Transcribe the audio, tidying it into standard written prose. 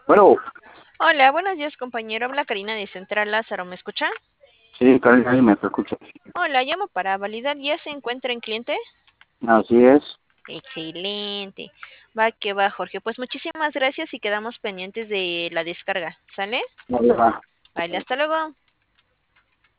Bueno, Hola, buenos días, compañero. Habla Karina de Central Lázaro. ¿Me escucha? sí, Karen, ahí me escucha. Hola, llamo para validar. ¿Ya se encuentra en cliente? Así es. Excelente. Va que va, Jorge. Pues muchísimas gracias y quedamos pendientes de la descarga. ¿Sale? Vale, va. Vale, hasta luego.